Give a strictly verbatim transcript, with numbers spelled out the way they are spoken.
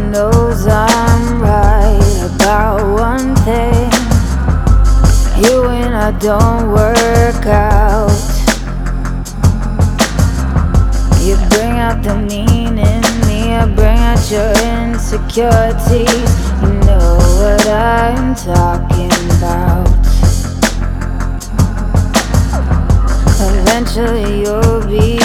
knows I'm right about one thing. You and I don't work out. You bring out the mean in me, I bring out your insecurities. You know what I'm talking about. Eventually you'll be